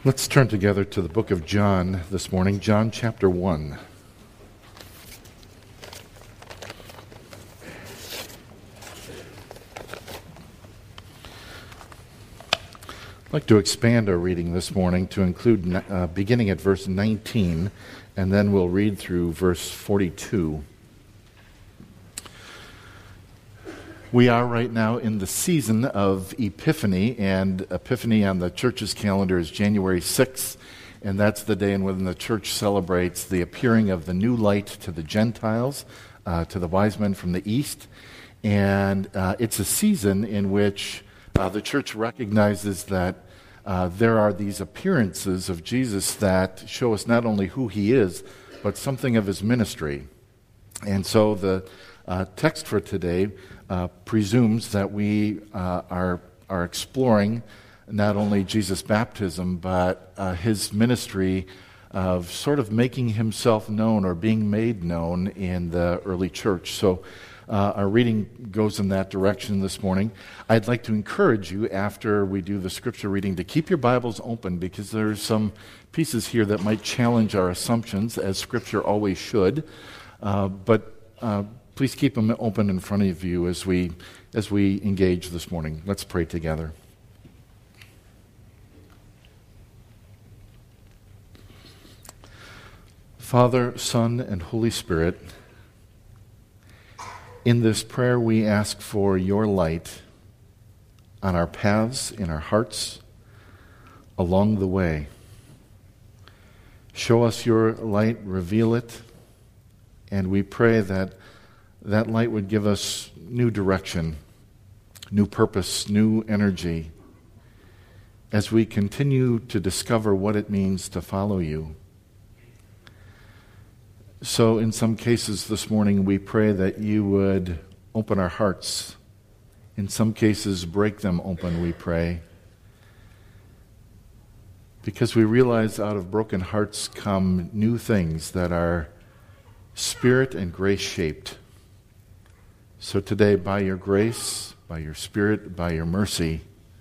Let's turn together to the book of John this morning, John chapter 1. I'd like to expand our reading this morning to include beginning at verse 19, and then we'll read through verse 42. We are right now in the season of Epiphany, and Epiphany on the church's calendar is January 6th, and that's the day when the church celebrates the appearing of the new light to the Gentiles, to the wise men from the east. And it's a season in which the church recognizes that there are these appearances of Jesus that show us not only who he is, but something of his ministry. And so the text for today presumes that we are exploring not only Jesus' baptism, but his ministry of sort of making himself known or being made known in the early church. So our reading goes in that direction this morning. I'd like to encourage you, after we do the scripture reading, to keep your Bibles open, because there's some pieces here that might challenge our assumptions, as scripture always should. But please keep them open in front of you as we engage this morning. Let's pray together. Father, Son, and Holy Spirit, in this prayer we ask for your light on our paths, in our hearts, along the way. Show us your light, reveal it, and we pray that that light would give us new direction, new purpose, new energy as we continue to discover what it means to follow you. So in some cases this morning we pray that you would open our hearts. In some cases break them open, we pray. Because we realize out of broken hearts come new things that are spirit and grace shaped. So today, by your grace, by your Spirit, by your mercy,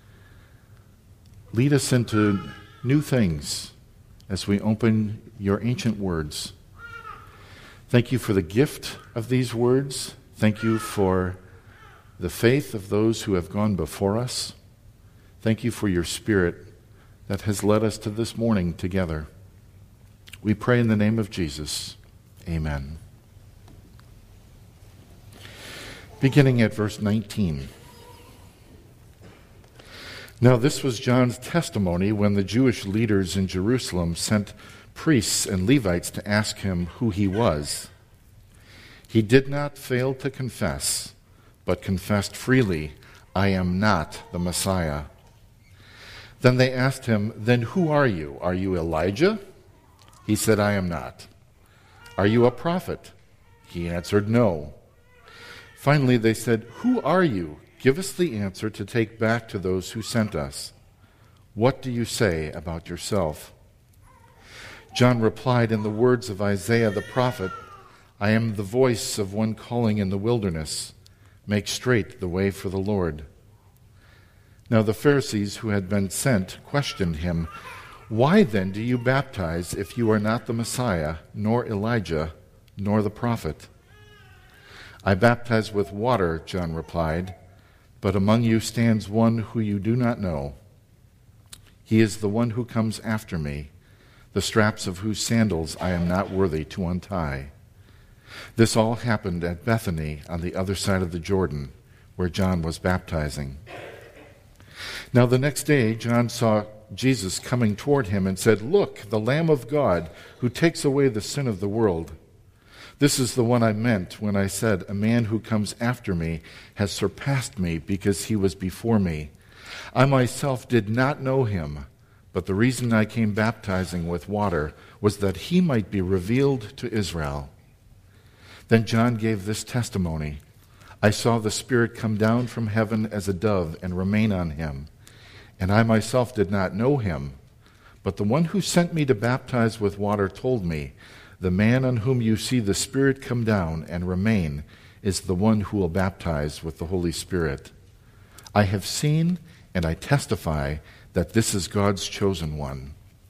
lead us into new things as we open your ancient words. Thank you for the gift of these words. Thank you for the faith of those who have gone before us. Thank you for your Spirit that has led us to this morning together. We pray in the name of Jesus. Amen. Beginning at verse 19. Now this was John's testimony when the Jewish leaders in Jerusalem sent priests and Levites to ask him who he was. He did not fail to confess, but confessed freely, "I am not the Messiah." Then they asked him, "Then who are you? Are you Elijah?" He said, "I am not." "Are you a prophet?" He answered, "No." Finally, they said, "Who are you? Give us the answer to take back to those who sent us. What do you say about yourself?" John replied in the words of Isaiah the prophet, "I am the voice of one calling in the wilderness, make straight the way for the Lord." Now the Pharisees who had been sent questioned him, "Why then do you baptize if you are not the Messiah, nor Elijah, nor the prophet?" "I baptize with water," John replied, "but among you stands one who you do not know. He is the one who comes after me, the straps of whose sandals I am not worthy to untie." This all happened at Bethany on the other side of the Jordan, where John was baptizing. Now the next day John saw Jesus coming toward him and said, "Look, the Lamb of God who takes away the sin of the world. This is the one I meant when I said, 'A man who comes after me has surpassed me because he was before me.' I myself did not know him, but the reason I came baptizing with water was that he might be revealed to Israel." Then John gave this testimony, "I saw the Spirit come down from heaven as a dove and remain on him. And I myself did not know him, but the one who sent me to baptize with water told me, 'The man on whom you see the Spirit come down and remain is the one who will baptize with the Holy Spirit.' I have seen and I testify that this is God's chosen one.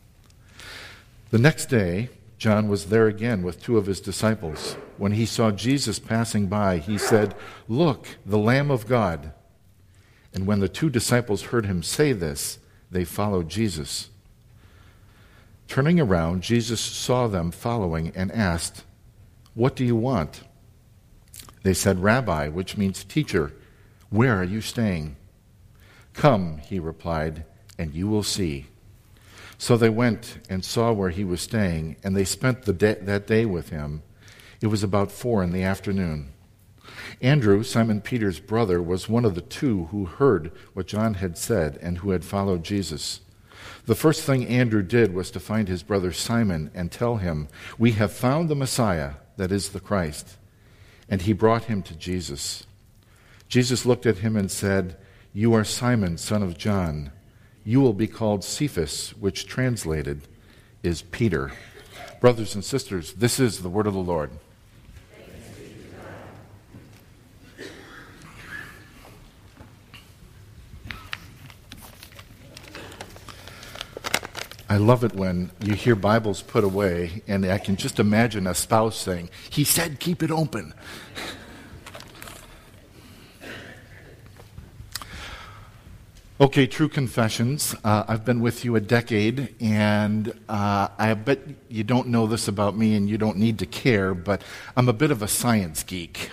The next day, John was there again with two of his disciples. When he saw Jesus passing by, he said, "Look, the Lamb of God." And when the two disciples heard him say this, they followed Jesus. Turning around, Jesus saw them following and asked, "What do you want?" They said, "Rabbi," which means teacher, "where are you staying?" "Come," he replied, "and you will see." So they went and saw where he was staying, and they spent that day with him. It was about 4 p.m. Andrew, Simon Peter's brother, was one of the two who heard what John had said and who had followed Jesus. The first thing Andrew did was to find his brother Simon and tell him, "We have found the Messiah, that is the Christ." And he brought him to Jesus. Jesus looked at him and said, "You are Simon, son of John. You will be called Cephas," which translated is Peter. Brothers and sisters, this is the word of the Lord. I love it when you hear Bibles put away, and I can just imagine a spouse saying, "He said keep it open." Okay, true confessions. I've been with you a decade, and I bet you don't know this about me, and you don't need to care, but I'm a bit of a science geek.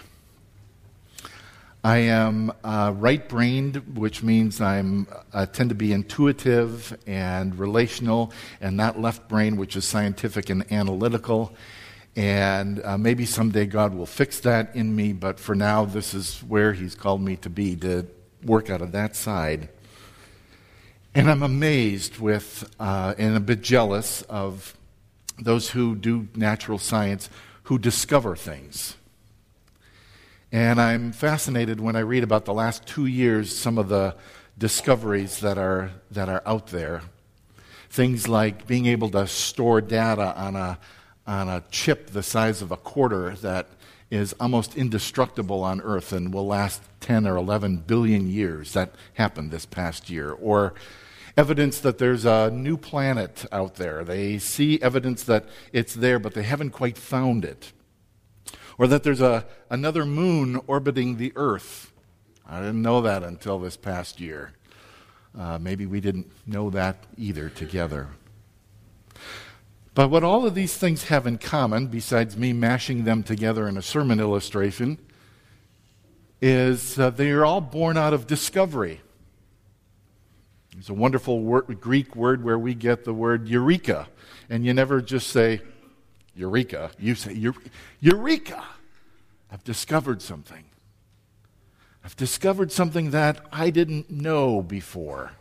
I am right-brained, which means I tend to be intuitive and relational, and not left-brained, which is scientific and analytical. And maybe someday God will fix that in me, but for now, this is where He's called me to be, to work out of that side. And I'm amazed with, and a bit jealous of those who do natural science, who discover things. And I'm fascinated when I read about the last 2 years, some of the discoveries that are out there. Things like being able to store data on a chip the size of a quarter that is almost indestructible on Earth and will last 10 or 11 billion years. That happened this past year. Or evidence that there's a new planet out there. They see evidence that it's there, but they haven't quite found it. Or that there's another moon orbiting the Earth. I didn't know that until this past year. Maybe we didn't know that either together. But what all of these things have in common, besides me mashing them together in a sermon illustration, is they are all born out of discovery. There's a wonderful Greek word where we get the word eureka. And you never just say, Eureka. You say, Eureka! I've discovered something. I've discovered something that I didn't know before.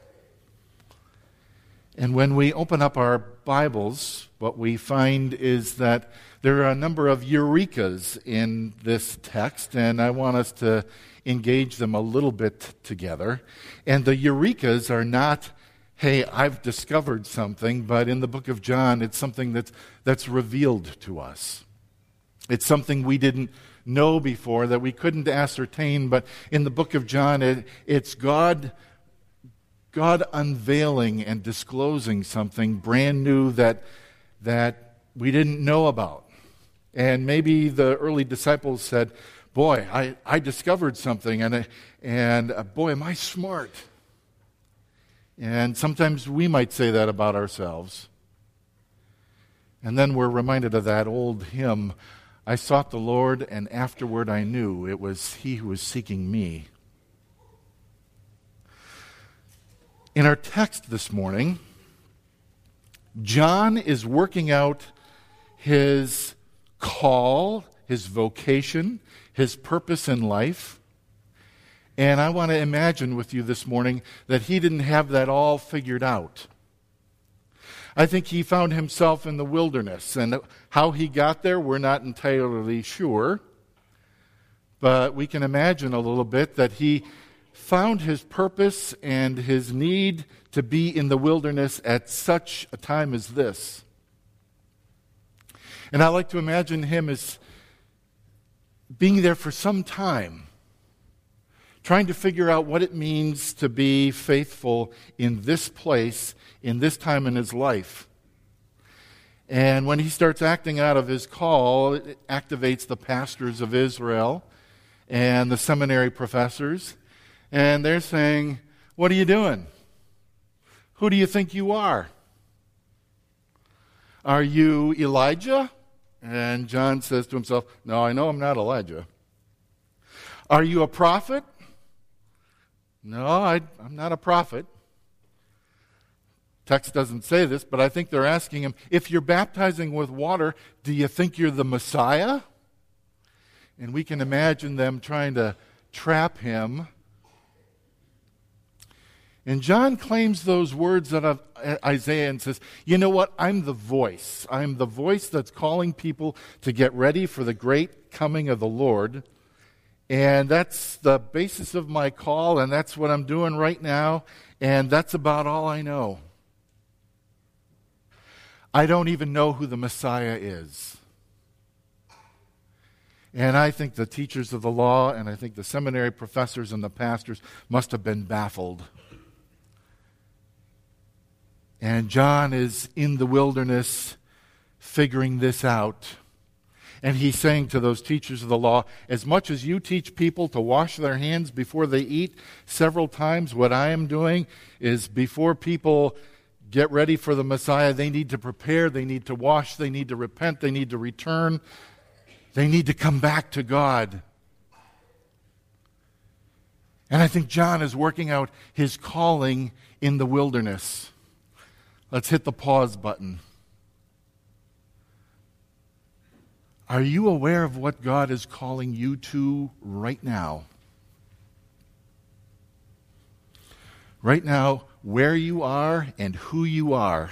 And when we open up our Bibles, what we find is that there are a number of eurekas in this text, and I want us to engage them a little bit together. And the eurekas are not, "Hey, I've discovered something," but in the book of John, it's something that's revealed to us. It's something we didn't know before, that we couldn't ascertain, but in the book of John, it's God unveiling and disclosing something brand new that we didn't know about. And maybe the early disciples said, "Boy, I discovered something, and boy, am I smart." And sometimes we might say that about ourselves. And then we're reminded of that old hymn, "I sought the Lord, and afterward I knew it was He who was seeking me." In our text this morning, John is working out his call, his vocation, his purpose in life. And I want to imagine with you this morning that he didn't have that all figured out. I think he found himself in the wilderness, and how he got there, we're not entirely sure. But we can imagine a little bit that he found his purpose and his need to be in the wilderness at such a time as this. And I like to imagine him as being there for some time, trying to figure out what it means to be faithful in this place, in this time in his life. And when he starts acting out of his call, it activates the pastors of Israel and the seminary professors. And they're saying, what are you doing? Who do you think you are? Are you Elijah? And John says to himself, no, I know I'm not Elijah. Are you a prophet? No, I'm not a prophet. Text doesn't say this, but I think they're asking him, if you're baptizing with water, do you think you're the Messiah? And we can imagine them trying to trap him. And John claims those words out of Isaiah and says, you know what? I'm the voice. I'm the voice that's calling people to get ready for the great coming of the Lord. And that's the basis of my call, and that's what I'm doing right now, and that's about all I know. I don't even know who the Messiah is. And I think the teachers of the law, and I think the seminary professors and the pastors must have been baffled. And John is in the wilderness figuring this out. And he's saying to those teachers of the law, as much as you teach people to wash their hands before they eat several times, what I am doing is before people get ready for the Messiah, they need to prepare, they need to wash, they need to repent, they need to return, they need to come back to God. And I think John is working out his calling in the wilderness. Let's hit the pause button. Are you aware of what God is calling you to right now? Right now, where you are and who you are.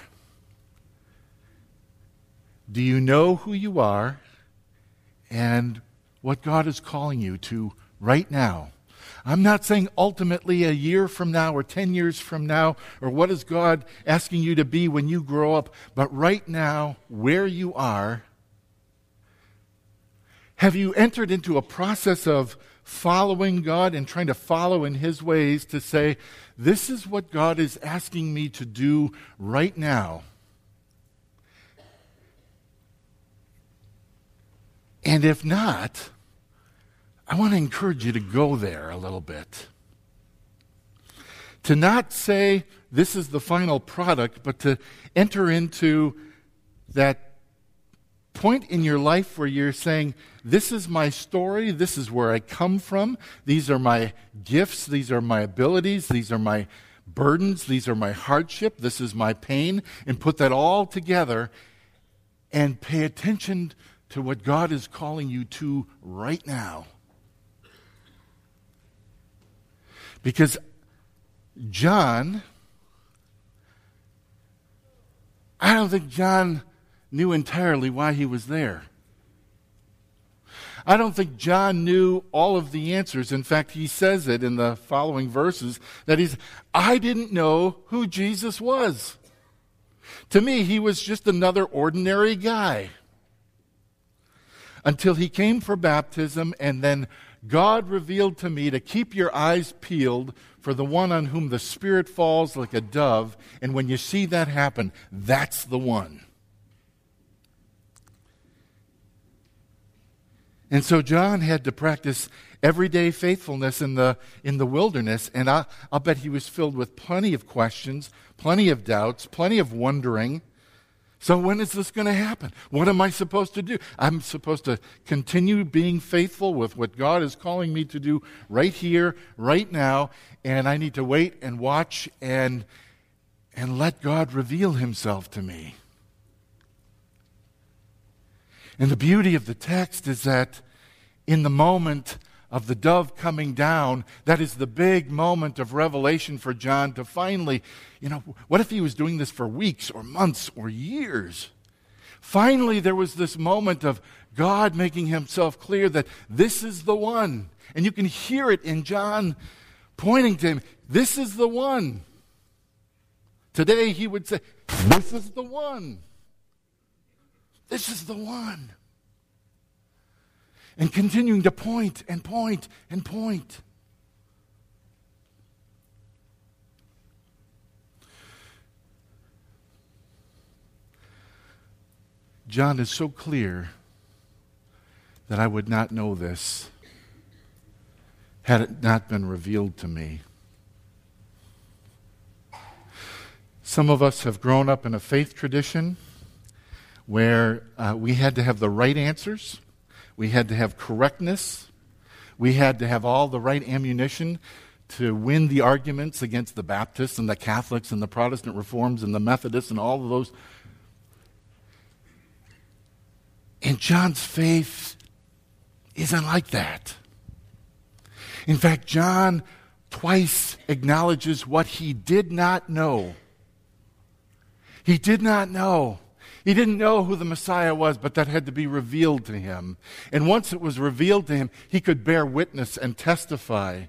Do you know who you are and what God is calling you to right now? I'm not saying ultimately a year from now or 10 years from now, or what is God asking you to be when you grow up, but right now, where you are. Have you entered into a process of following God and trying to follow in His ways to say, this is what God is asking me to do right now? And if not, I want to encourage you to go there a little bit. To not say this is the final product, but to enter into that point in your life where you're saying, this is my story, this is where I come from, these are my gifts, these are my abilities, these are my burdens, these are my hardship, this is my pain, and put that all together and pay attention to what God is calling you to right now. Because John, I don't think John knew entirely why he was there. I don't think John knew all of the answers. In fact, he says it in the following verses that I didn't know who Jesus was. To me, he was just another ordinary guy. Until he came for baptism, and then God revealed to me to keep your eyes peeled for the one on whom the Spirit falls like a dove. And when you see that happen, that's the one. And so John had to practice everyday faithfulness in the wilderness, and I'll bet he was filled with plenty of questions, plenty of doubts, plenty of wondering. So when is this going to happen? What am I supposed to do? I'm supposed to continue being faithful with what God is calling me to do right here, right now, and I need to wait and watch and let God reveal Himself to me. And the beauty of the text is that in the moment of the dove coming down, that is the big moment of revelation for John to finally, what if he was doing this for weeks or months or years? Finally, there was this moment of God making Himself clear that this is the one. And you can hear it in John pointing to him, this is the one. Today he would say, this is the one. This is the one. And continuing to point and point and point. John is so clear that I would not know this had it not been revealed to me. Some of us have grown up in a faith tradition where we had to have the right answers, we had to have correctness, we had to have all the right ammunition to win the arguments against the Baptists and the Catholics and the Protestant Reforms and the Methodists and all of those. And John's faith isn't like that. In fact, John twice acknowledges what he did not know. He did not know. He didn't know who the Messiah was, but that had to be revealed to him. And once it was revealed to him, he could bear witness and testify.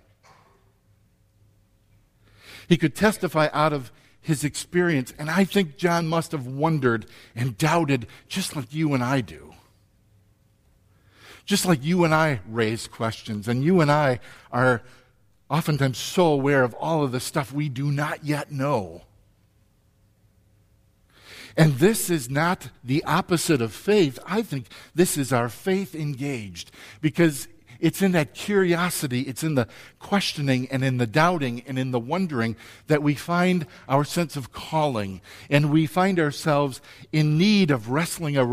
He could testify out of his experience. And I think John must have wondered and doubted just like you and I do. Just like you and I raise questions, and you and I are oftentimes so aware of all of the stuff we do not yet know. And this is not the opposite of faith. I think this is our faith engaged, because it's in that curiosity, it's in the questioning and in the doubting and in the wondering that we find our sense of calling, and we find ourselves in need of wrestling a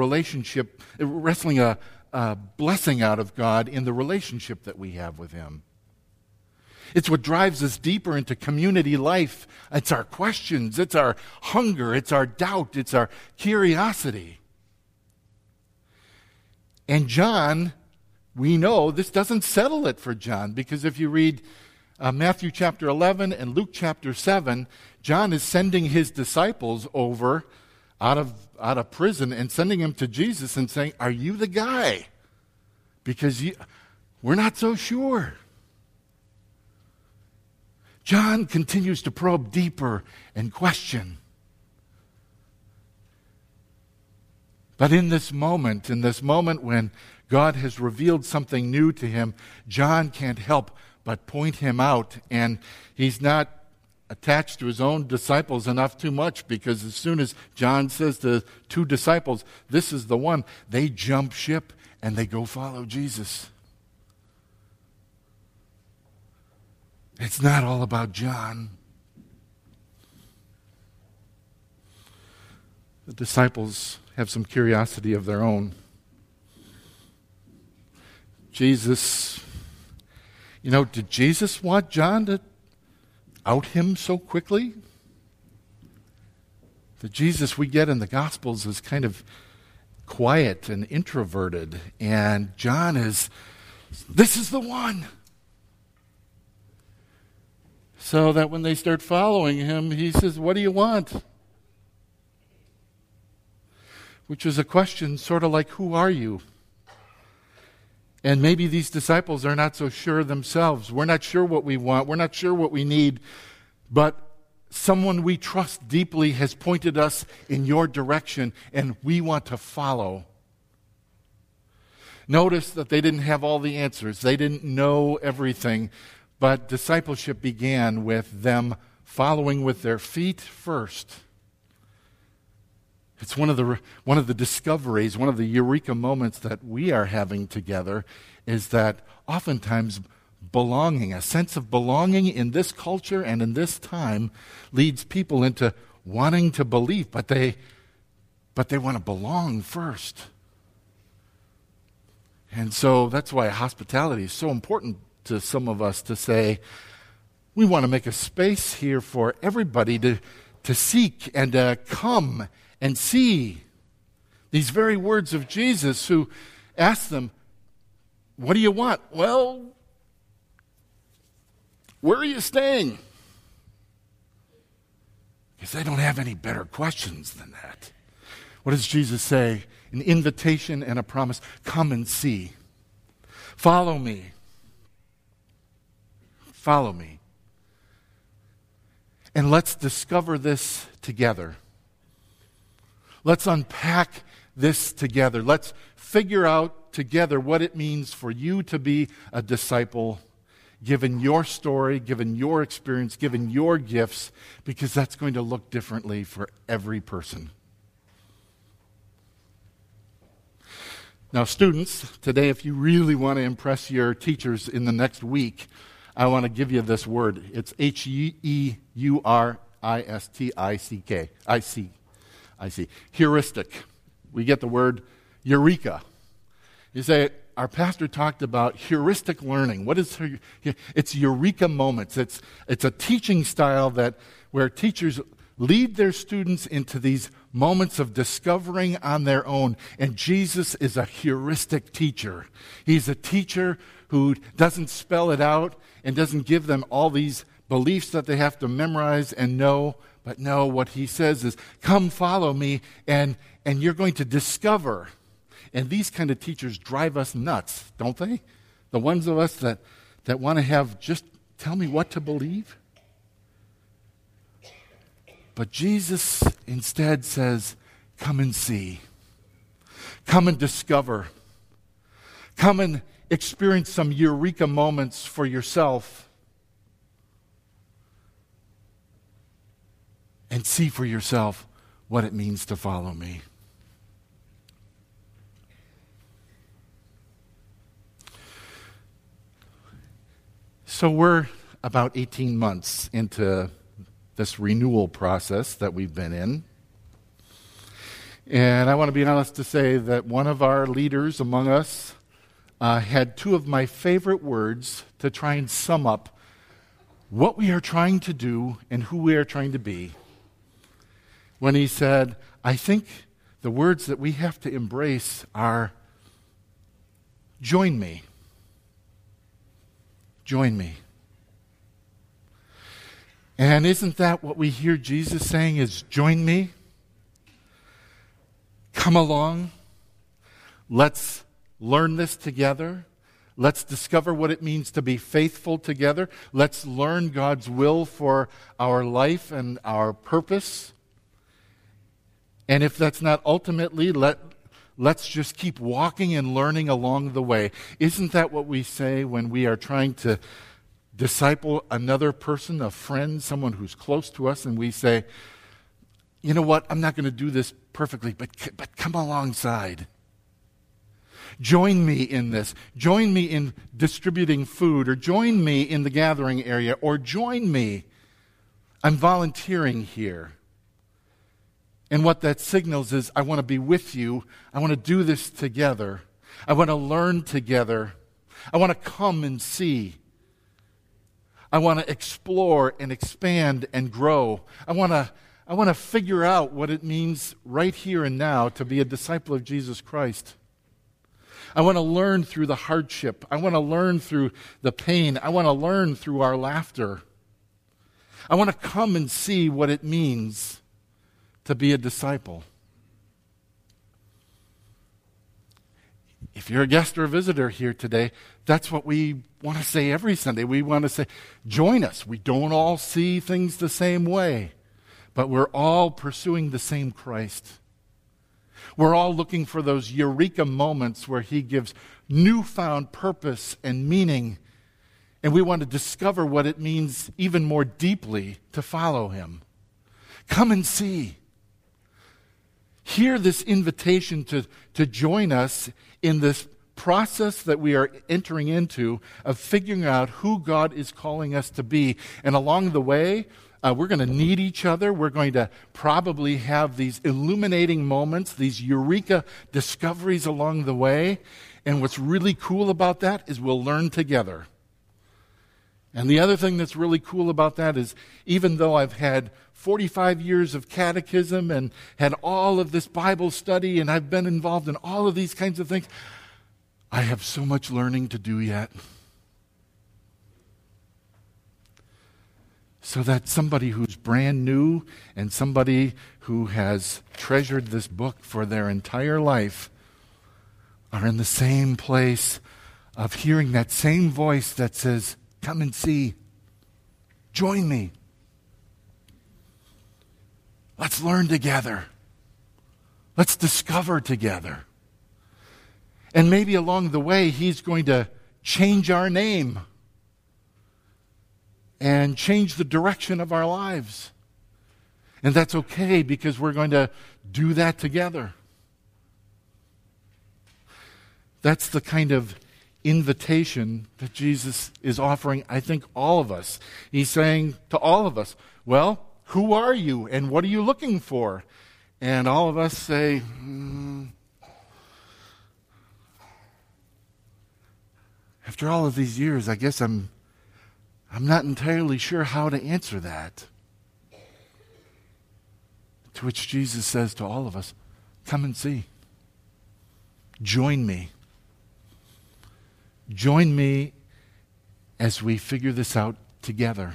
blessing out of God in the relationship that we have with Him. It's what drives us deeper into community life. It's our questions, it's our hunger, it's our doubt, it's our curiosity. And John, we know this doesn't settle it for John, because if you read Matthew chapter 11 and Luke chapter 7, John is sending his disciples over out of prison and sending him to Jesus and saying, "Are you the guy? Because we're not so sure." John continues to probe deeper and question. But in this moment when God has revealed something new to him, John can't help but point him out. And he's not attached to his own disciples enough too much, because as soon as John says to two disciples, "This is the one," they jump ship and they go follow Jesus. It's not all about John. The disciples have some curiosity of their own. Jesus, did Jesus want John to out him so quickly? The Jesus we get in the Gospels is kind of quiet and introverted, and John this is the one. So that when they start following him, he says, "What do you want?" Which is a question sort of like, "Who are you?" And maybe these disciples are not so sure themselves. We're not sure what we want. We're not sure what we need. But someone we trust deeply has pointed us in your direction, and we want to follow. Notice that they didn't have all the answers. They didn't know everything. But discipleship began with them following with their feet first. It's one of the discoveries, one of the eureka moments that we are having together, is that oftentimes belonging, a sense of belonging in this culture and in this time, leads people into wanting to believe, but they want to belong first. And so that's why hospitality is so important to some of us, to say, we want to make a space here for everybody to seek and to come and see these very words of Jesus, who asked them, "What do you want?" "Well, where are you staying?" Because they don't have any better questions than that. What does Jesus say? An invitation and a promise. Come and see. Follow me. Follow me. And let's discover this together. Let's unpack this together. Let's figure out together what it means for you to be a disciple, given your story, given your experience, given your gifts, because that's going to look differently for every person. Now, students, today, if you really want to impress your teachers in the next week, I want to give you this word. It's Heuristic. Heuristic. We get the word eureka. You say, our pastor talked about heuristic learning. What is it's eureka moments. It's a teaching style where teachers lead their students into these moments of discovering on their own. And Jesus is a heuristic teacher. He's a teacher who doesn't spell it out and doesn't give them all these beliefs that they have to memorize and know. But no, what he says is, come follow me, and you're going to discover. And these kind of teachers drive us nuts, don't they? The ones of us that want to have just tell me what to believe. But Jesus instead says, come and see. Come and discover. Come and experience some eureka moments for yourself. And see for yourself what it means to follow me. So we're about 18 months into this renewal process that we've been in. And I want to be honest to say that one of our leaders among us had two of my favorite words to try and sum up what we are trying to do and who we are trying to be. When he said, I think the words that we have to embrace are, join me. Join me. And isn't that what we hear Jesus saying is, join me? Come along. Let's learn this together. Let's discover what it means to be faithful together. Let's learn God's will for our life and our purpose. And if that's not ultimately, let's just keep walking and learning along the way. Isn't that what we say when we are trying to disciple another person, a friend, someone who's close to us, and we say, you know what, I'm not going to do this perfectly, but come alongside. Join me in this. Join me in distributing food, or join me in the gathering area, or join me. I'm volunteering here. And what that signals is, I want to be with you. I want to do this together. I want to learn together. I want to come and see. I want to explore and expand and grow. I want to figure out what it means right here and now to be a disciple of Jesus Christ. I want to learn through the hardship. I want to learn through the pain. I want to learn through our laughter. I want to come and see what it means to be a disciple. If you're a guest or a visitor here today, that's what we want to say every Sunday. We want to say, join us. We don't all see things the same way, but we're all pursuing the same Christ. We're all looking for those eureka moments where he gives newfound purpose and meaning, and we want to discover what it means even more deeply to follow him. Come and see. Hear this invitation to join us in this process that we are entering into of figuring out who God is calling us to be. And along the way, we're going to need each other. We're going to probably have these illuminating moments, these eureka discoveries along the way. And what's really cool about that is we'll learn together. And the other thing that's really cool about that is, even though I've had 45 years of catechism and had all of this Bible study, and I've been involved in all of these kinds of things, I have so much learning to do yet. So that somebody who's brand new and somebody who has treasured this book for their entire life are in the same place of hearing that same voice that says, come and see. Join me. Let's learn together. Let's discover together. And maybe along the way, he's going to change our name and change the direction of our lives. And that's okay, because we're going to do that together. That's the kind of invitation that Jesus is offering, I think, all of us. He's saying to all of us, well, who are you and what are you looking for? And all of us say, after all of these years, I guess I'm not entirely sure how to answer that. To which Jesus says to all of us, come and see. Join me. Join me as we figure this out together.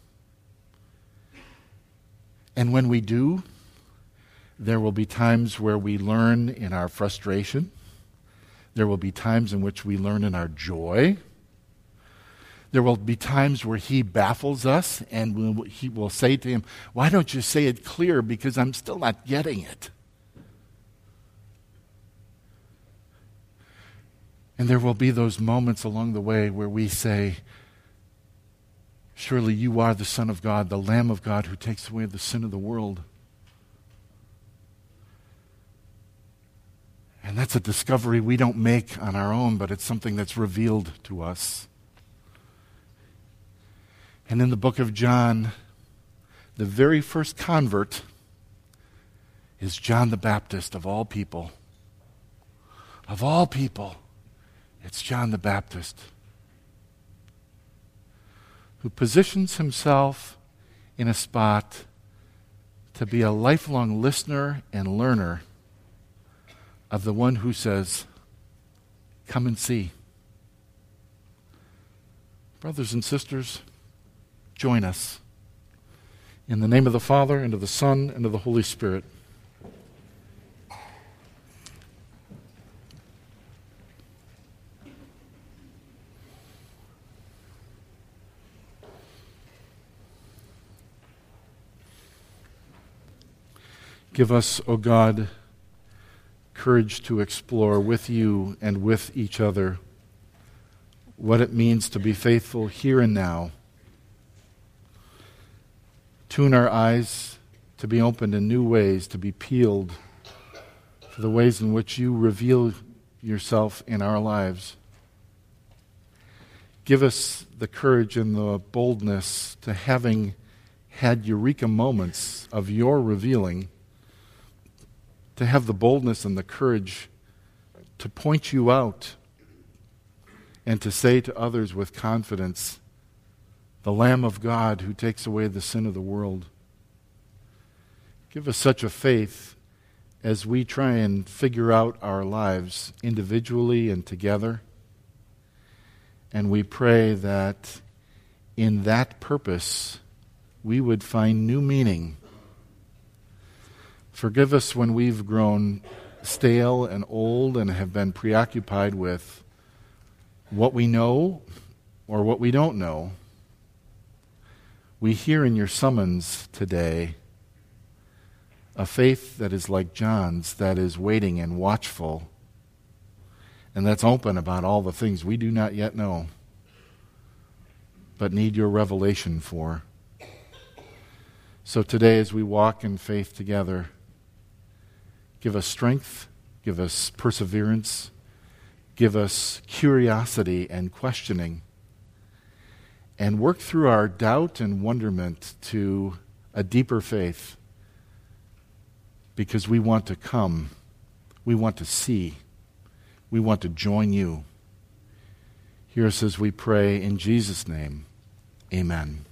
And when we do, there will be times where we learn in our frustration. There will be times in which we learn in our joy. There will be times where he baffles us and he will say to him, why don't you say it clear, because I'm still not getting it. And there will be those moments along the way where we say, surely you are the Son of God, the Lamb of God who takes away the sin of the world. And that's a discovery we don't make on our own, but it's something that's revealed to us. And in the book of John, the very first convert is John the Baptist, of all people. Of all people, it's John the Baptist, who positions himself in a spot to be a lifelong listener and learner of the one who says, come and see. Brothers and sisters, join us. In the name of the Father, and of the Son, and of the Holy Spirit. Give us, O God, courage to explore with you and with each other what it means to be faithful here and now. Tune our eyes to be opened in new ways, to be peeled for the ways in which you reveal yourself in our lives. Give us the courage and the boldness to, having had eureka moments of your revealing, to have the boldness and the courage to point you out and to say to others with confidence, the Lamb of God who takes away the sin of the world. Give us such a faith as we try and figure out our lives individually and together. And we pray that in that purpose we would find new meaning. Forgive us when we've grown stale and old and have been preoccupied with what we know or what we don't know. We hear in your summons today a faith that is like John's, that is waiting and watchful, and that's open about all the things we do not yet know, but need your revelation for. So today, as we walk in faith together, give us strength, give us perseverance, give us curiosity and questioning, and work through our doubt and wonderment to a deeper faith, because we want to come, we want to see, we want to join you. Hear us as we pray in Jesus' name. Amen.